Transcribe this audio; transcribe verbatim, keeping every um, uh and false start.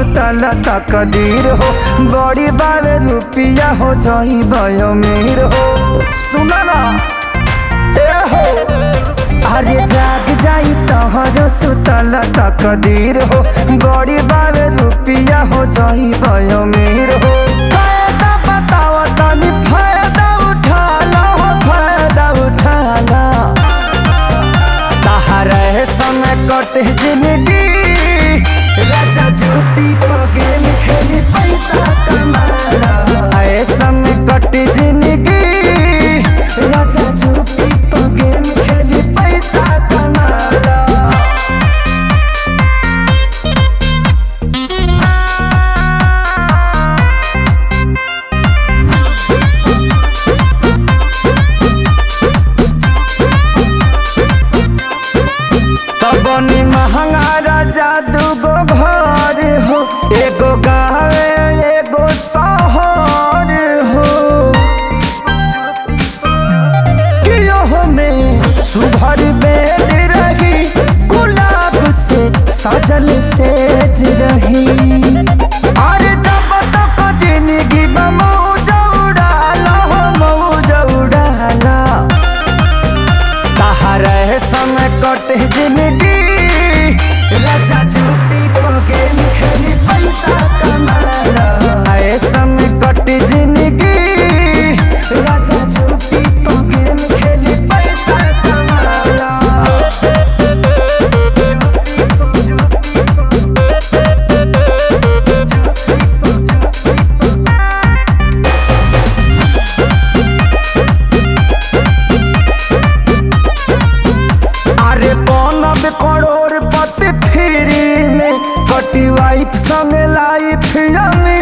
सुतल तकदीर हो बड़ी बावे रुपिया हो जाई भयो मेर हो सुना ना ए हो अरे जाग जाई तहरो सुतल तकदीर हो बड़ी बावे रुपिया हो जाई भयो मेर हो फायदा बताओ तनी फायदा उठा लो फायदा उठा लो तहरे समय कटे जिंदगी राजा झूठी गेम खेली पैसा कमाला ऐसा में कटी जिंदगी राजा झूठी गेम खेली पैसा कमाला तबनी महंगा राजा दूगो घर हो एगो गाँव एगो शहर हो कियो में सुभर बेड रही गुलाब से सजल सेज रही अरे जब तक जिंदगी में मौज उड़ाला हो मौज उड़ाला तहरे समय कटे जिंदगी राजा झूठी गेम खेली पैसा कमाला ऐसा में कटी जिंदगी राजा झूठी गेम खेली पैसा कमाला अरे बनब करोड़पति फ्री में कटी वाइफ संग लाइफ